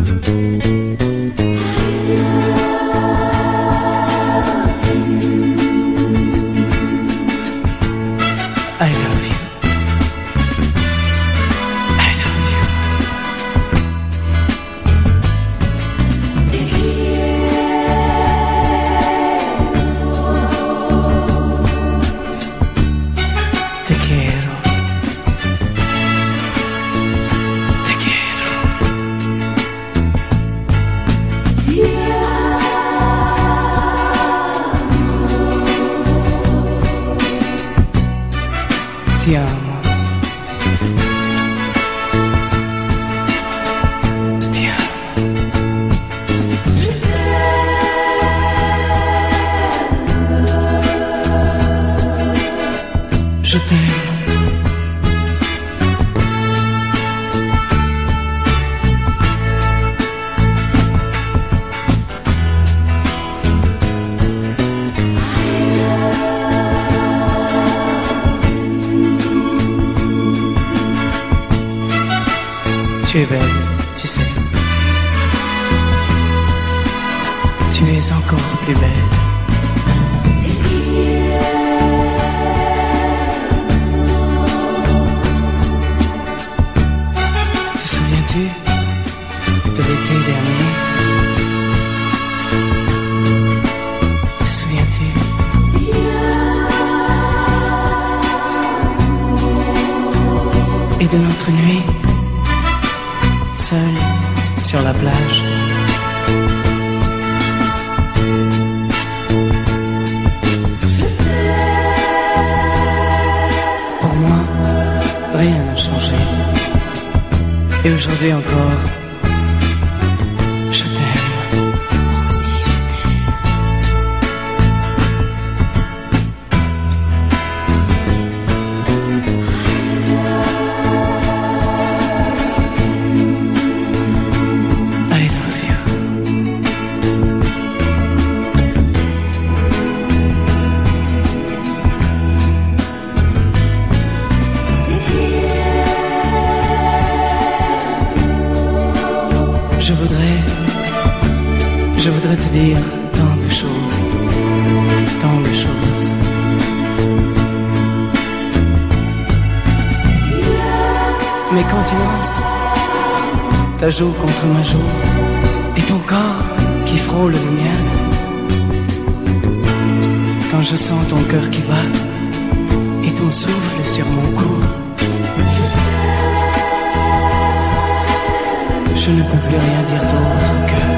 I love you. I love you. Te quiero. Te quiero. Ti amo. Ti amo. Je t'aime. Tu es belle, tu sais. Tu es encore plus belle. Te souviens-tu de l'été dernier? Te souviens-tu? Et de notre nuit? Seul sur la plage. Pour moi, rien n'a changé. Et aujourd'hui encore, je t'aime. Moi aussi, je t'aime. I love you. Je voudrais te dire tant de choses, tant de choses. Mais quand tu lances ta joue contre ma joue et ton corps qui frôle le mien, quand je sens ton cœur qui bat et ton souffle sur mon cou, je ne peux plus rien dire d'autre que